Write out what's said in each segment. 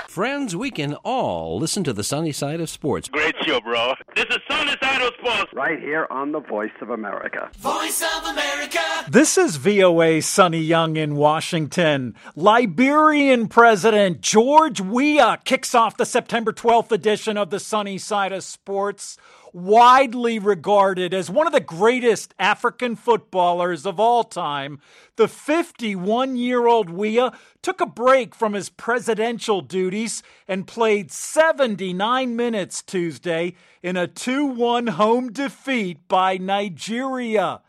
Friends, we can all listen to the sunny side of sports. Great show, bro. This is Sunny Side of Sports. Right here on the Voice of America. Voice of America. This is VOA Sonny Young in Washington. Liberian President George Weah kicks off the September 12th edition of the Sunny Side of Sports. Widely regarded as one of the greatest African footballers of all time, the 51-year-old Weah took a break from his presidential duties and played 79 minutes Tuesday in a 2-1 home defeat by Nigeria.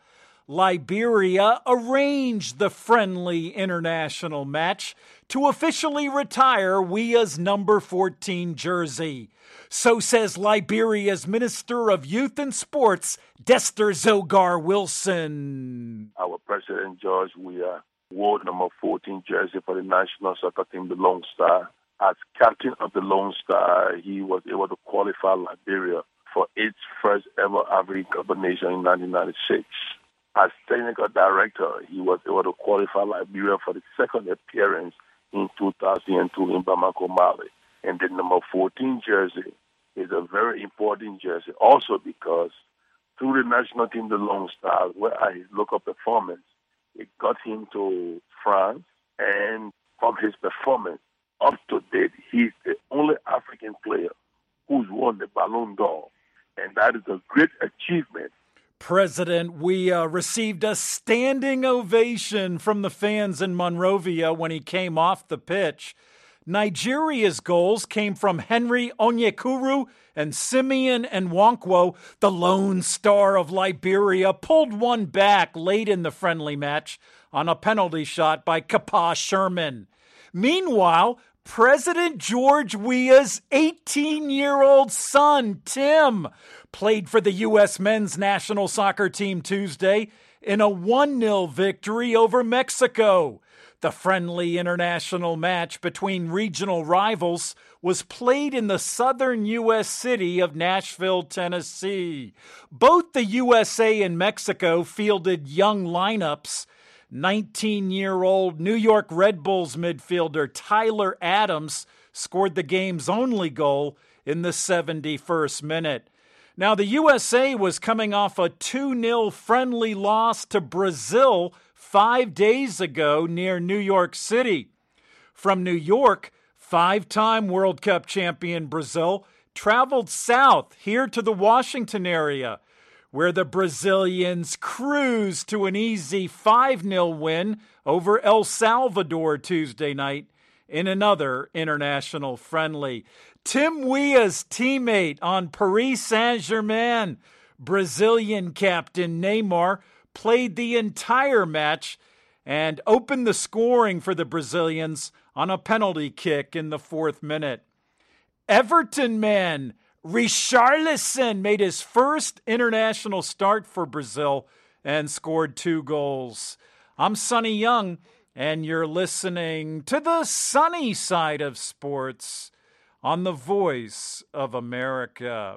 Liberia arranged the friendly international match to officially retire Weah's number 14 jersey. So says Liberia's Minister of Youth and Sports, Dester Zogar Wilson. Our President George Weah wore number 14 jersey for the national soccer team, the Lone Star. As captain of the Lone Star, he was able to qualify Liberia for its first ever African Cup of Nations in 1996. As technical director, he was able to qualify Liberia for the second appearance in 2002 in Bamako, Mali. And the number 14 jersey is a very important jersey, also because through the national team, the Lone Stars, where his local performance, it got him to France. And from his performance up to date, he's the only African player who's won the Ballon d'Or. And that is a great achievement. President Weah received a standing ovation from the fans in Monrovia when he came off the pitch. Nigeria's goals came from Henry Onyekuru and Simeon Nwankwo. The Lone Star of Liberia pulled one back late in the friendly match on a penalty shot by Kapa Sherman. Meanwhile, President George Weah's 18-year-old son, Tim, played for the U.S. men's national soccer team Tuesday in a 1-0 victory over Mexico. The friendly international match between regional rivals was played in the southern U.S. city of Nashville, Tennessee. Both the USA and Mexico fielded young lineups. 19-year-old New York Red Bulls midfielder Tyler Adams scored the game's only goal in the 71st minute. Now, the USA was coming off a 2-0 friendly loss to Brazil 5 days ago near New York City. From New York, 5-time World Cup champion Brazil traveled south here to the Washington area, where the Brazilians cruised to an easy 5-0 win over El Salvador Tuesday night in another international friendly. Tim Weah's teammate on Paris Saint-Germain, Brazilian captain Neymar, played the entire match and opened the scoring for the Brazilians on a penalty kick in the 4th minute. Everton man Richarlison made his first international start for Brazil and scored 2 goals. I'm Sonny Young, and you're listening to the sunny side of sports on the Voice of America.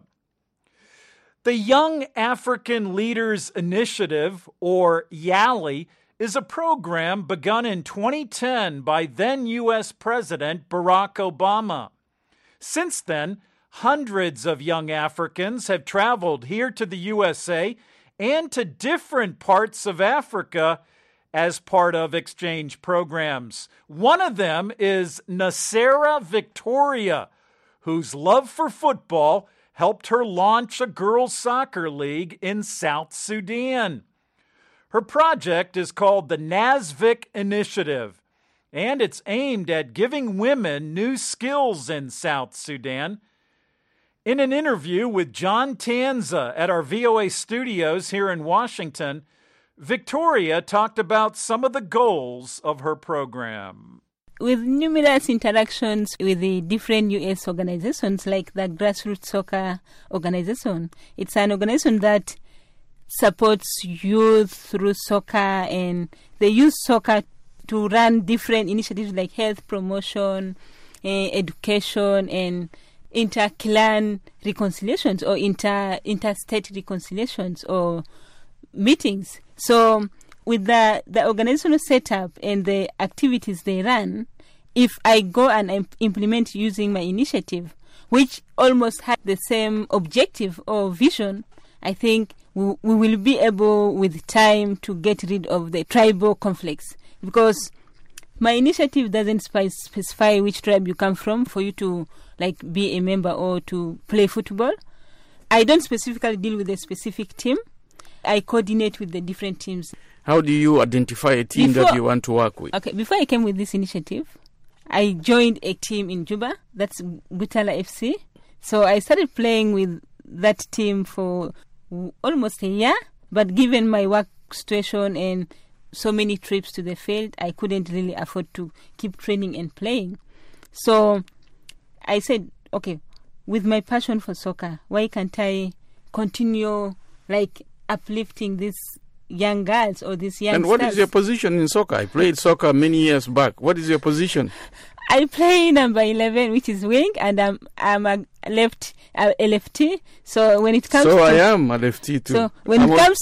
The Young African Leaders Initiative, or YALI, is a program begun in 2010 by then U.S. President Barack Obama. Since then, hundreds of young Africans have traveled here to the USA and to different parts of Africa as part of exchange programs. One of them is Nasera Victoria, whose love for football helped her launch a girls' soccer league in South Sudan. Her project is called the NASVIC Initiative, and it's aimed at giving women new skills in South Sudan. In an interview with John Tanza at our VOA studios here in Washington, Victoria talked about some of the goals of her program. With numerous interactions with the different U.S. organizations like the Grassroots Soccer Organization, it's an organization that supports youth through soccer, and they use soccer to run different initiatives like health promotion, education, and inter-clan reconciliations or interstate reconciliations or meetings. So with the organizational setup and the activities they run, if I go and implement using my initiative, which almost had the same objective or vision, I think we will be able with time to get rid of the tribal conflicts, because my initiative doesn't specify which tribe you come from for you to like be a member or to play football. I don't specifically deal with a specific team. I coordinate with the different teams. How do you identify a team that you want to work with? Okay, before I came with this initiative, I joined a team in Juba. That's Butala FC. So I started playing with that team for almost a year. But given my work situation and so many trips to the field, I couldn't really afford to keep training and playing. So I said, okay, with my passion for soccer, why can't I continue like uplifting these young girls or these young And what stars? is your position in soccer? I played soccer many years back. What is your position? I play number 11, which is wing, and I'm a lefty. So when it comes I am a lefty too. So when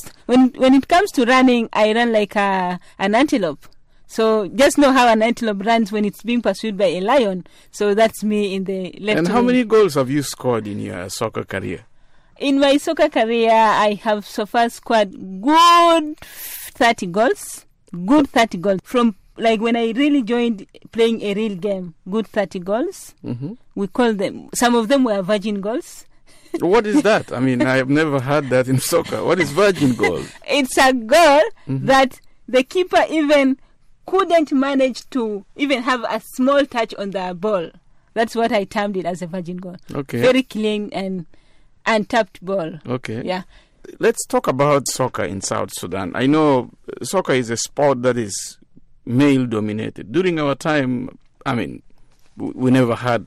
it comes to running, I run like an antelope. So just know how an antelope runs when it's being pursued by a lion. So that's me in the left. And how wing. many goals have you scored in your soccer career? In my soccer career, I have so far scored good 30 goals. Good 30 goals. From like when I really joined playing a real game, good 30 goals. Mm-hmm. We call them, some of them were virgin goals. What is that? I mean, I have never heard that in soccer. What is virgin goal? It's a goal that the keeper even couldn't manage to even have a small touch on the ball. That's what I termed it as a virgin goal. Okay. Very clean and untapped ball. Okay. Yeah. Let's talk about soccer in South Sudan. I know soccer is a sport that is male-dominated. During our time, I mean, we never had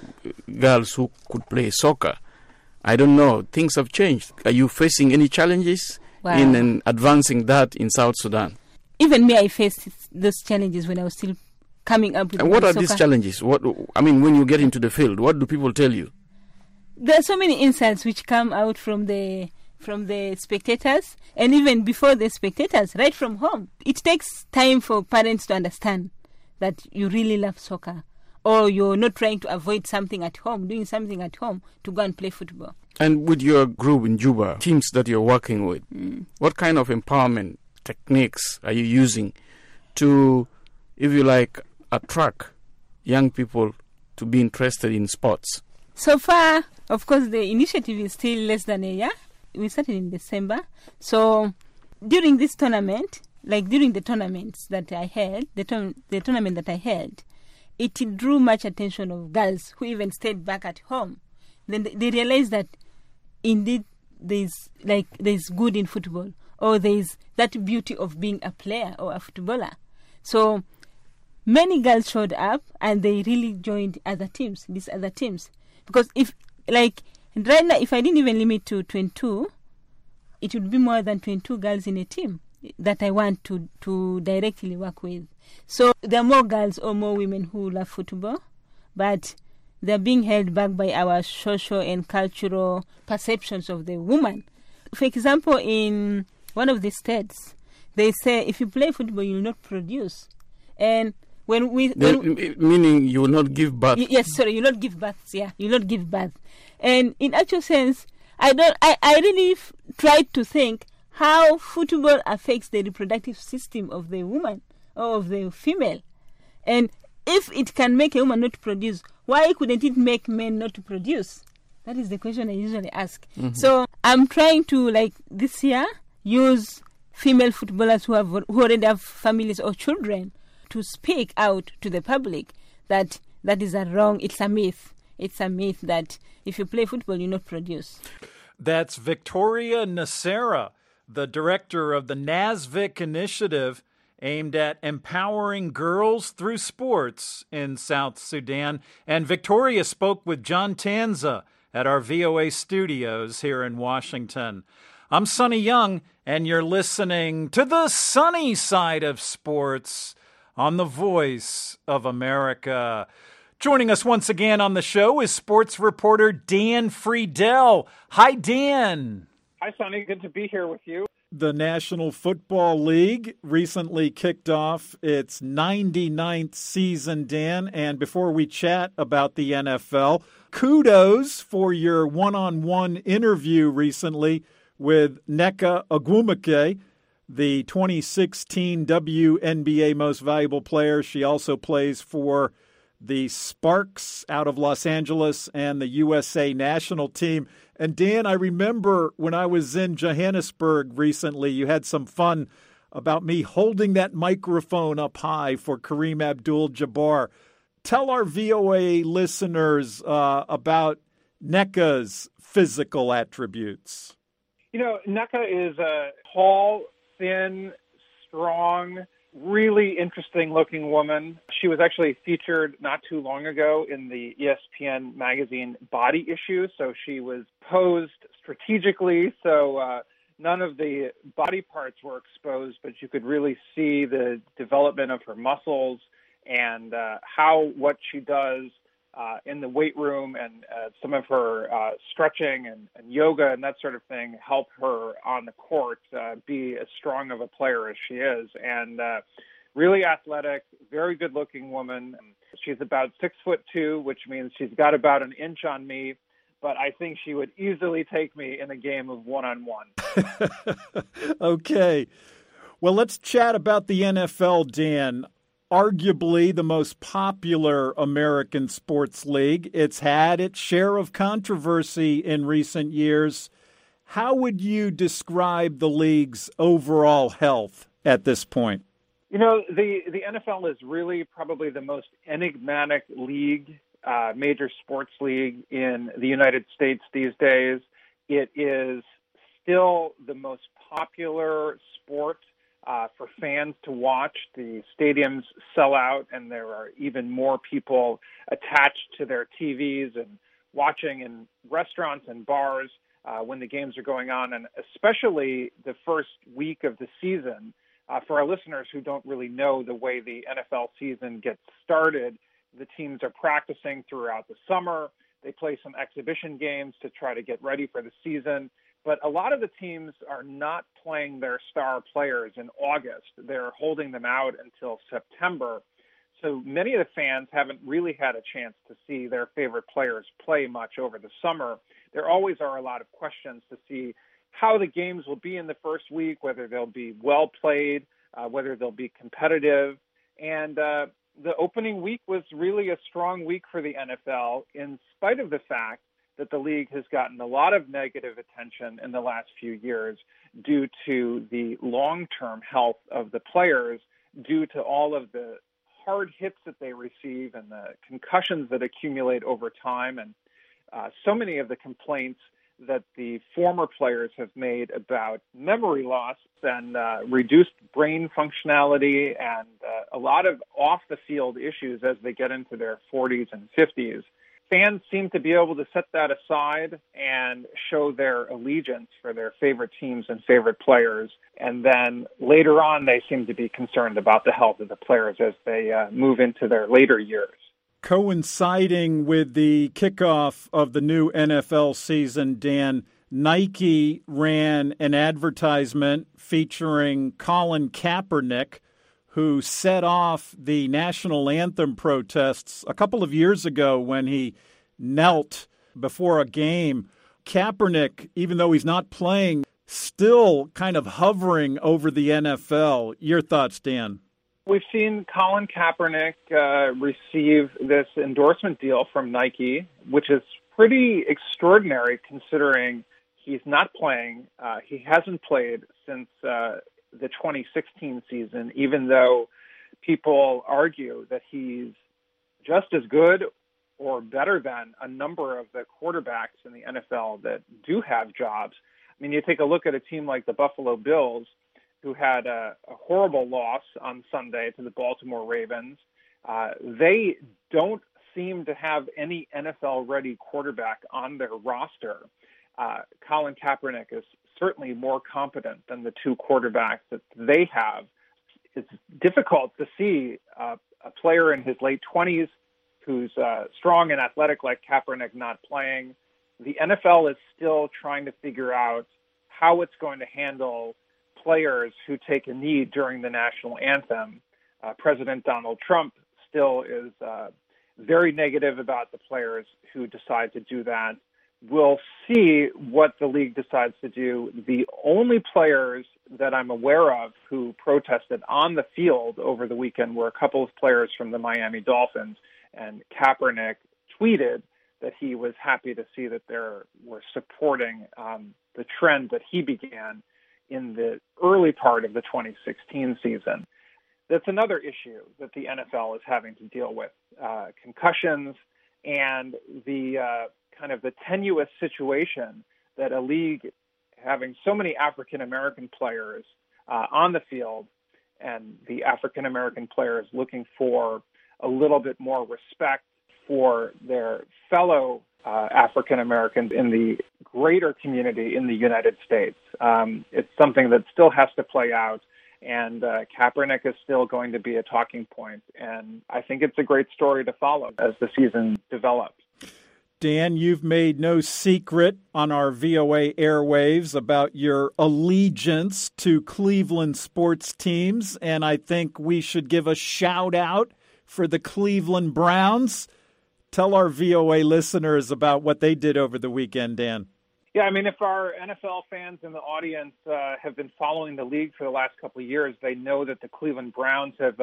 girls who could play soccer. I don't know. Things have changed. Are you facing any challenges in advancing that in South Sudan? Even me, I faced those challenges when I was still coming up with And what are soccer. these challenges? When you get into the field, what do people tell you? There are so many insults which come out from the spectators, and even before the spectators, right from home. It takes time for parents to understand that you really love soccer, or you're not trying to avoid something at home, doing something at home to go and play football. And with your group in Juba, teams that you're working with, what kind of empowerment techniques are you using to, if you like, attract young people to be interested in sports? So far, of course, the initiative is still less than a year. We started in December. So during this tournament, like during the tournaments that I held, the tournament that I held, it drew much attention of girls who even stayed back at home. Then they realized that indeed there's good in football, or there's that beauty of being a player or a footballer. So many girls showed up and they really joined these other teams. Because right now, if I didn't even limit to 22, it would be more than 22 girls in a team that I want to directly work with. So there are more girls or more women who love football, but they're being held back by our social and cultural perceptions of the woman. For example, in one of the states, they say if you play football, you will not produce. And meaning you will not give birth. Yes, sorry, you will not give birth. Yeah, you will not give birth. And in actual sense, I really tried to think how football affects the reproductive system of the woman or of the female. And if it can make a woman not to produce, why couldn't it make men not to produce? That is the question I usually ask. Mm-hmm. So I'm trying to, this year, use female footballers who already have families or children to speak out to the public that is it's a myth. It's a myth that if you play football, you not produce. That's Victoria Nacera, the director of the NASVIC initiative aimed at empowering girls through sports in South Sudan. And Victoria spoke with John Tanza at our VOA studios here in Washington. I'm Sonny Young, and you're listening to the sunny side of sports on the Voice of America. Joining us once again on the show is sports reporter Dan Friedel. Hi, Dan. Hi, Sonny. Good to be here with you. The National Football League recently kicked off its 99th season, Dan. And before we chat about the NFL, kudos for your one-on-one interview recently with Nneka Ogwumike, the 2016 WNBA Most Valuable Player. She also plays for the Sparks out of Los Angeles and the USA national team. And Dan, I remember when I was in Johannesburg recently, you had some fun about me holding that microphone up high for Kareem Abdul-Jabbar. Tell our VOA listeners about Nneka's physical attributes. You know, Nneka is a tall, thin, strong, really interesting-looking woman. She was actually featured not too long ago in the ESPN magazine Body issue, so she was posed strategically, so none of the body parts were exposed, but you could really see the development of her muscles and what she does in the weight room, and some of her stretching and yoga and that sort of thing help her on the court be as strong of a player as she is. And really athletic, very good-looking woman. She's about 6'2", which means she's got about an inch on me, but I think she would easily take me in a game of one-on-one. Okay. Well, let's chat about the NFL, Dan. Arguably the most popular American sports league. It's had its share of controversy in recent years. How would you describe the league's overall health at this point? You know, the NFL is really probably the most enigmatic league, major sports league in the United States these days. It is still the most popular sport for fans to watch. The stadiums sell out, and there are even more people attached to their TVs and watching in restaurants and bars when the games are going on, and especially the first week of the season. For our listeners who don't really know the way the NFL season gets started, the teams are practicing throughout the summer. They play some exhibition games to try to get ready for the season. But a lot of the teams are not playing their star players in August. They're holding them out until September. So many of the fans haven't really had a chance to see their favorite players play much over the summer. There always are a lot of questions to see how the games will be in the first week, whether they'll be well played, whether they'll be competitive. And the opening week was really a strong week for the NFL, in spite of the fact that the league has gotten a lot of negative attention in the last few years due to the long-term health of the players, due to all of the hard hits that they receive and the concussions that accumulate over time, and so many of the complaints that the former players have made about memory loss and reduced brain functionality and a lot of off-the-field issues as they get into their 40s and 50s. Fans seem to be able to set that aside and show their allegiance for their favorite teams and favorite players. And then later on, they seem to be concerned about the health of the players as they move into their later years. Coinciding with the kickoff of the new NFL season, Dan, Nike ran an advertisement featuring Colin Kaepernick, who set off the national anthem protests a couple of years ago when he knelt before a game. Kaepernick, even though he's not playing, still kind of hovering over the NFL. Your thoughts, Dan? We've seen Colin Kaepernick receive this endorsement deal from Nike, which is pretty extraordinary considering he's not playing. He hasn't played since the 2016 season, even though people argue that he's just as good or better than a number of the quarterbacks in the NFL that do have jobs. I mean, you take a look at a team like the Buffalo Bills, who had a horrible loss on Sunday to the Baltimore Ravens. They don't seem to have any NFL-ready quarterback on their roster. Colin Kaepernick is certainly more competent than the two quarterbacks that they have. It's difficult to see a player in his late 20s who's strong and athletic like Kaepernick not playing. The NFL is still trying to figure out how it's going to handle players who take a knee during the national anthem. President Donald Trump still is very negative about the players who decide to do that. We'll see what the league decides to do. The only players that I'm aware of who protested on the field over the weekend were a couple of players from the Miami Dolphins, and Kaepernick tweeted that he was happy to see that they were supporting the trend that he began in the early part of the 2016 season. That's another issue that the NFL is having to deal with, concussions and the kind of the tenuous situation that a league having so many African-American players on the field and the African-American players looking for a little bit more respect for their fellow African-Americans in the greater community in the United States. It's something that still has to play out, and Kaepernick is still going to be a talking point. And I think it's a great story to follow as the season develops. Dan, you've made no secret on our VOA airwaves about your allegiance to Cleveland sports teams, and I think we should give a shout-out for the Cleveland Browns. Tell our VOA listeners about what they did over the weekend, Dan. Yeah, I mean, if our NFL fans in the audience have been following the league for the last couple of years, they know that the Cleveland Browns have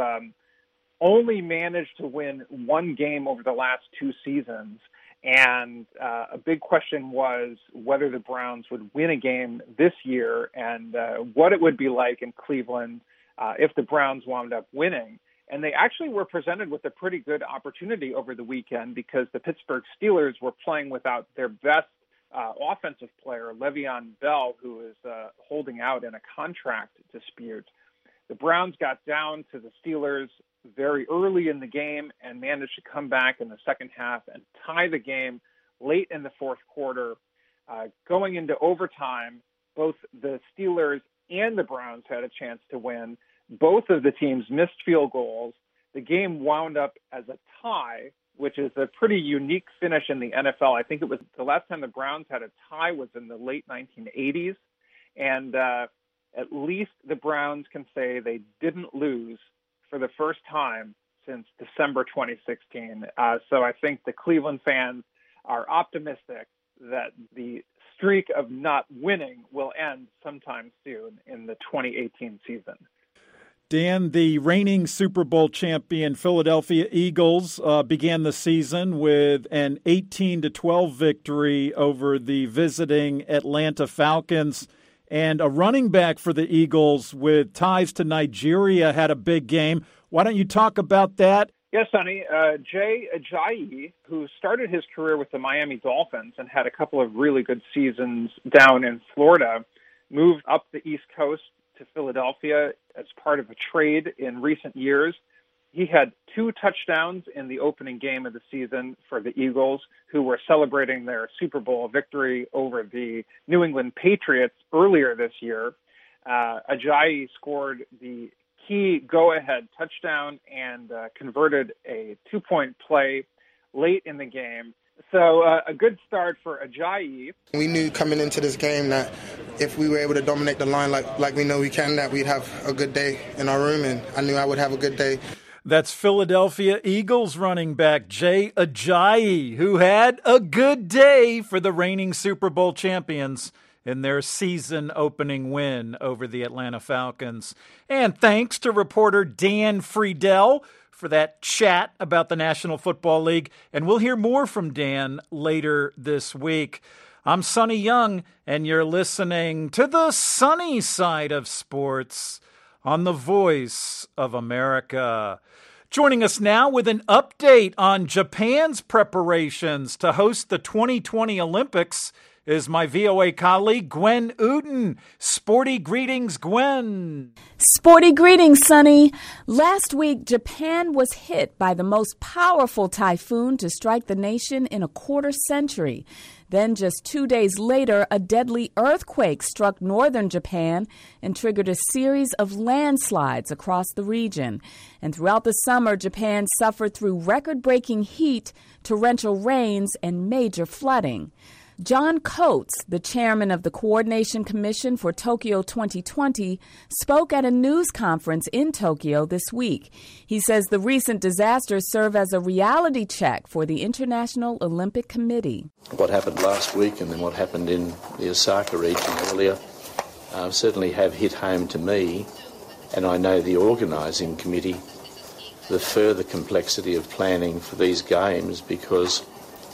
only managed to win one game over the last two seasons. And a big question was whether the Browns would win a game this year and what it would be like in Cleveland if the Browns wound up winning. And they actually were presented with a pretty good opportunity over the weekend because the Pittsburgh Steelers were playing without their best offensive player, Le'Veon Bell, who is holding out in a contract dispute. The Browns got down to the Steelers very early in the game and managed to come back in the second half and tie the game late in the fourth quarter. Going into overtime, both the Steelers and the Browns had a chance to win. Both of the teams missed field goals. The game wound up as a tie, which is a pretty unique finish in the NFL. I think it was the last time the Browns had a tie was in the late 1980s. And at least the Browns can say they didn't lose for the first time since December 2016. So I think the Cleveland fans are optimistic that the streak of not winning will end sometime soon in the 2018 season. Dan, the reigning Super Bowl champion Philadelphia Eagles began the season with an 18-12 victory over the visiting Atlanta Falcons. And a running back for the Eagles with ties to Nigeria had a big game. Why don't you talk about that? Yes, Sonny. Jay Ajayi, who started his career with the Miami Dolphins and had a couple of really good seasons down in Florida, moved up the East Coast to Philadelphia as part of a trade in recent years. He had 2 touchdowns in the opening game of the season for the Eagles, who were celebrating their Super Bowl victory over the New England Patriots earlier this year. Ajayi scored the key go-ahead touchdown and converted a 2-point play late in the game. So a good start for Ajayi. We knew coming into this game that if we were able to dominate the line like we know we can, that we'd have a good day in our room, and I knew I would have a good day. That's Philadelphia Eagles running back Jay Ajayi, who had a good day for the reigning Super Bowl champions in their season-opening win over the Atlanta Falcons. And thanks to reporter Dan Friedel for that chat about the National Football League. And we'll hear more from Dan later this week. I'm Sonny Young, and you're listening to the sunny side of sports on the Voice of America. Joining us now with an update on Japan's preparations to host the 2020 Olympics is my VOA colleague, Gwen Uden. Sporty greetings, Gwen. Sporty greetings, Sonny. Last week, Japan was hit by the most powerful typhoon to strike the nation in a quarter century. Then just 2 days later, a deadly earthquake struck northern Japan and triggered a series of landslides across the region. And throughout the summer, Japan suffered through record-breaking heat, torrential rains, and major flooding. John Coates, the chairman of the Coordination Commission for Tokyo 2020, spoke at a news conference in Tokyo this week. He says the recent disasters serve as a reality check for the International Olympic Committee. What happened last week and then what happened in the Osaka region earlier certainly have hit home to me, and I know the organising committee, the further complexity of planning for these games because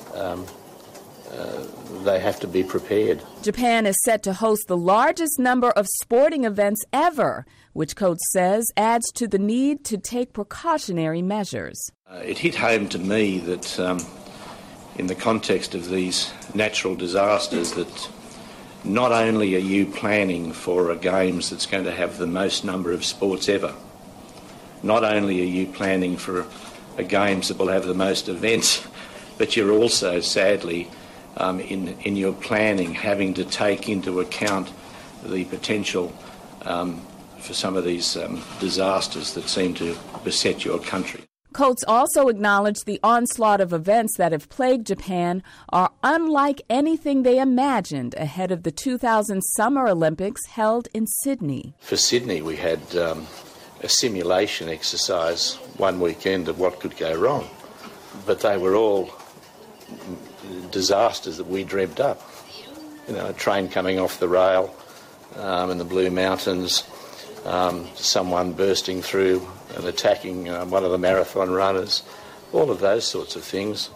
they have to be prepared. Japan is set to host the largest number of sporting events ever, which Coates says adds to the need to take precautionary measures. It hit home to me that in the context of these natural disasters that not only are you planning for a games that's going to have the most number of sports ever, not only are you planning for a games that will have the most events, but you're also, sadly, in your planning, having to take into account the potential for some of these disasters that seem to beset your country. Coates also acknowledged the onslaught of events that have plagued Japan are unlike anything they imagined ahead of the 2000 Summer Olympics held in Sydney. For Sydney, we had a simulation exercise one weekend of what could go wrong, but they were all disasters that we dreamt up. You know, a train coming off the rail in the Blue Mountains, someone bursting through and attacking one of the marathon runners, all of those sorts of things.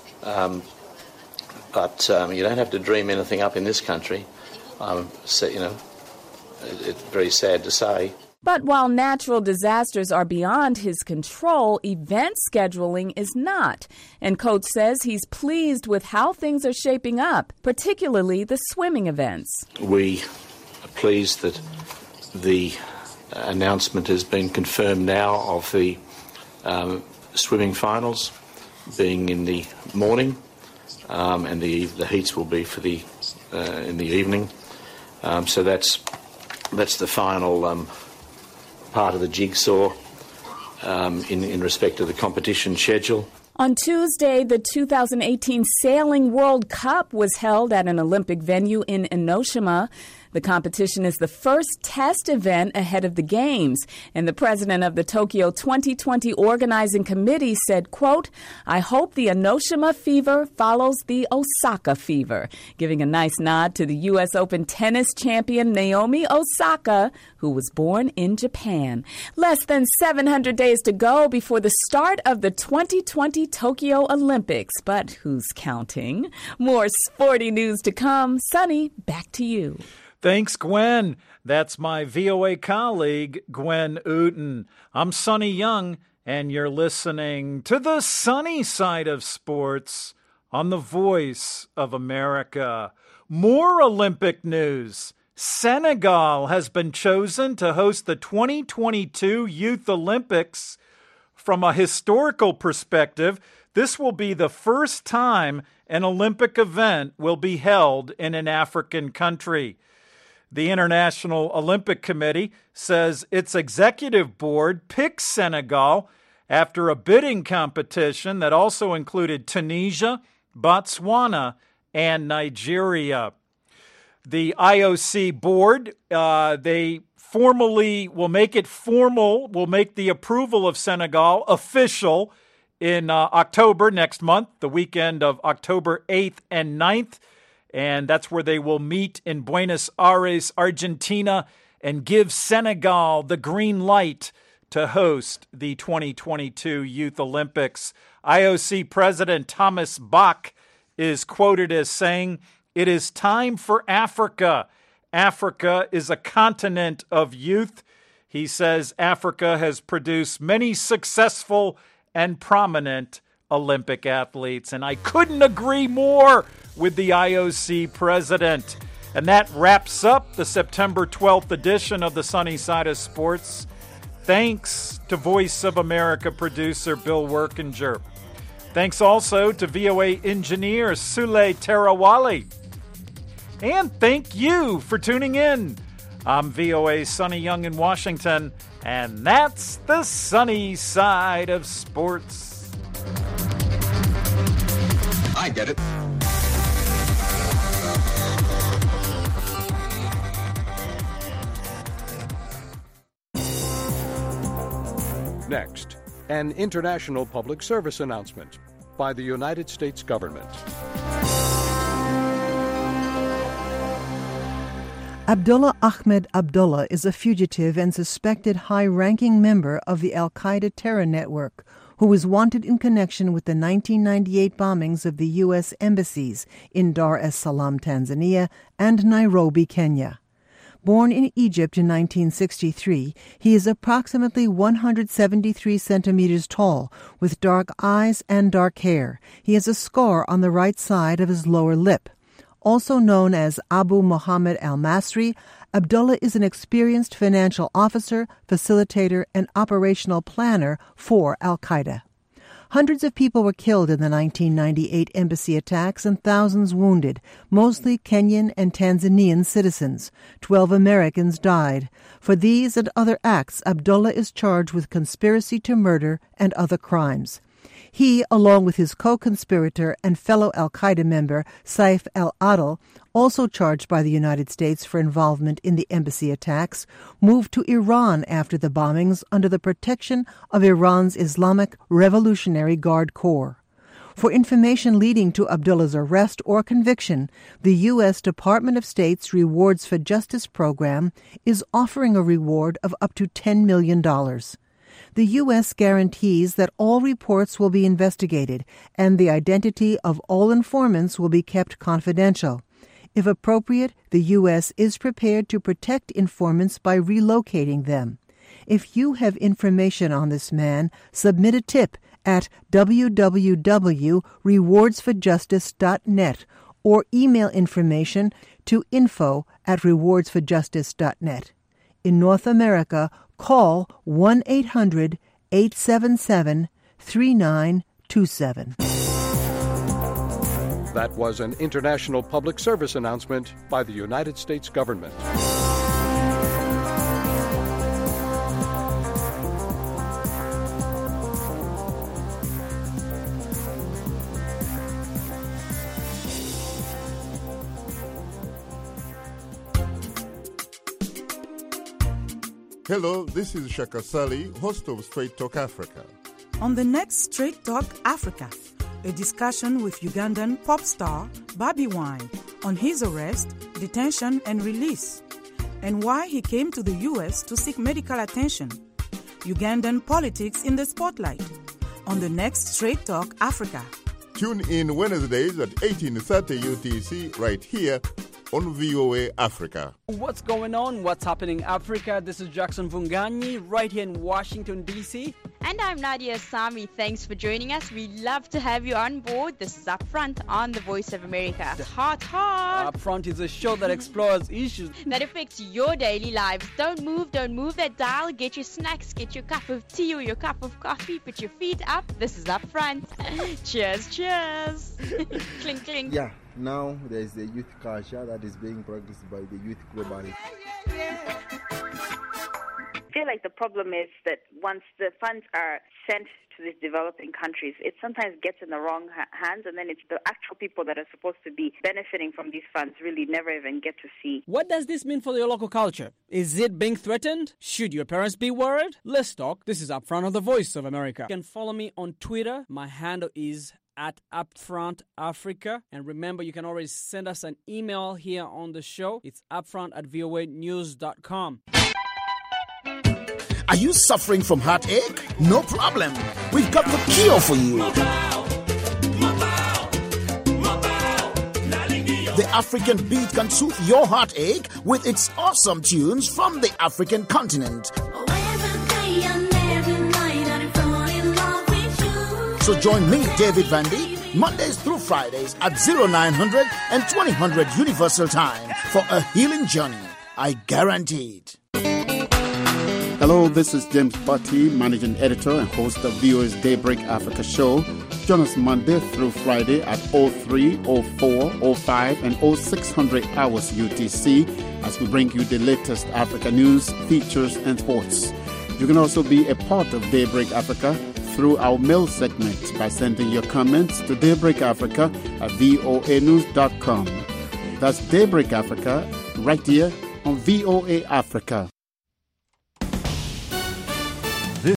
But you don't have to dream anything up in this country. So, you know, it's very sad to say. But while natural disasters are beyond his control, event scheduling is not. And Coates says he's pleased with how things are shaping up, particularly the swimming events. We are pleased that the announcement has been confirmed now of the swimming finals being in the morning, and the heats will be for the in the evening. So that's the final part of the jigsaw in respect to the competition schedule. On Tuesday, the 2018 Sailing World Cup was held at an Olympic venue in Enoshima. The competition is the first test event ahead of the Games, and the president of the Tokyo 2020 organizing committee said, quote, "I hope the Enoshima fever follows the Osaka fever," giving a nice nod to the U.S. Open tennis champion Naomi Osaka, who was born in Japan. Less than 700 days to go before the start of the 2020 Tokyo Olympics, but who's counting? More sporty news to come. Sonny, back to you. Thanks, Gwen. That's my VOA colleague, Gwen Uten. I'm Sonny Young, and you're listening to the sunny side of sports on the Voice of America. More Olympic news. Senegal has been chosen to host the 2022 Youth Olympics. From a historical perspective, this will be the first time an Olympic event will be held in an African country. The International Olympic Committee says its executive board picked Senegal after a bidding competition that also included Tunisia, Botswana, and Nigeria. The IOC board, they formally will make it formal, will make the approval of Senegal official in October next month, the weekend of October 8th and 9th. And that's where they will meet in Buenos Aires, Argentina, and give Senegal the green light to host the 2022 Youth Olympics. IOC President Thomas Bach is quoted as saying, "It is time for Africa. Africa is a continent of youth." He says Africa has produced many successful and prominent Olympic athletes. And I couldn't agree more with the IOC president. And that wraps up the September 12th edition of the Sunny Side of Sports. Thanks to Voice of America producer Bill Workinger. Thanks also to VOA engineer Sule Terawali. And thank you for tuning in. I'm VOA's Sonny Young in Washington, and that's the Sunny Side of Sports. I get it. Next, an international public service announcement by the United States government. Abdullah Ahmed Abdullah is a fugitive and suspected high-ranking member of the al-Qaeda terror network who was wanted in connection with the 1998 bombings of the U.S. embassies in Dar es Salaam, Tanzania, and Nairobi, Kenya. Born in Egypt in 1963, he is approximately 173 centimeters tall, with dark eyes and dark hair. He has a scar on the right side of his lower lip. Also known as Abu Muhammad al-Masri, Abdullah is an experienced financial officer, facilitator, and operational planner for al-Qaeda. Hundreds of people were killed in the 1998 embassy attacks and thousands wounded, mostly Kenyan and Tanzanian citizens. 12 Americans died. For these and other acts, Abdullah is charged with conspiracy to murder and other crimes. He, along with his co-conspirator and fellow al-Qaeda member Saif al-Adil, also charged by the United States for involvement in the embassy attacks, moved to Iran after the bombings under the protection of Iran's Islamic Revolutionary Guard Corps. For information leading to Abdullah's arrest or conviction, the U.S. Department of State's Rewards for Justice program is offering a reward of up to $10 million. The U.S. guarantees that all reports will be investigated and the identity of all informants will be kept confidential. If appropriate, the U.S. is prepared to protect informants by relocating them. If you have information on this man, submit a tip at www.rewardsforjustice.net or email information to info@rewardsforjustice.net. In North America, call 1-800-877-3927. That was an international public service announcement by the United States government. Hello, this is Shaka Sali, host of Straight Talk Africa. On the next Straight Talk Africa, a discussion with Ugandan pop star Bobi Wine on his arrest, detention, and release, and why he came to the U.S. to seek medical attention. Ugandan politics in the spotlight on the next Straight Talk Africa. Tune in Wednesdays at 18:30 UTC right here on VOA Africa. What's going on? What's happening in Africa? This is Jackson Vunganyi right here in Washington, D.C. And I'm Nadia Sami. Thanks for joining us. We love to have you on board. This is Upfront on the Voice of America. Hot. Upfront is a show that explores issues that affects your daily lives. Don't move that dial. Get your snacks, get your cup of tea or your cup of coffee. Put your feet up. This is Upfront. Cheers. Clink, clink. Yeah. Now there's the youth culture that is being practiced by the youth globally. I feel like the problem is that once the funds are sent to these developing countries, it sometimes gets in the wrong hands, and then it's the actual people that are supposed to be benefiting from these funds really never even get to see. What does this mean for your local culture? Is it being threatened? Should your parents be worried? Let's talk. This is Upfront on the Voice of America. You can follow me on Twitter. My handle is @Upfront Africa. And remember, you can always send us an email here on the show. It's upfront@voanews.com. Are you suffering from heartache? No problem. We've got the cure for you. The African beat can soothe your heartache with its awesome tunes from the African continent. So join me, David Vandy, Mondays through Fridays at 0900 and 2000 Universal Time for a healing journey. I guarantee it. Hello, this is James Butty, Managing Editor and host of VOA's Daybreak Africa show. Join us Monday through Friday at 03, 04, 05 and 0600 hours UTC as we bring you the latest Africa news, features and sports. You can also be a part of Daybreak Africa through our mail segment by sending your comments to daybreakafrica@voanews.com. That's Daybreak Africa right here on VOA Africa.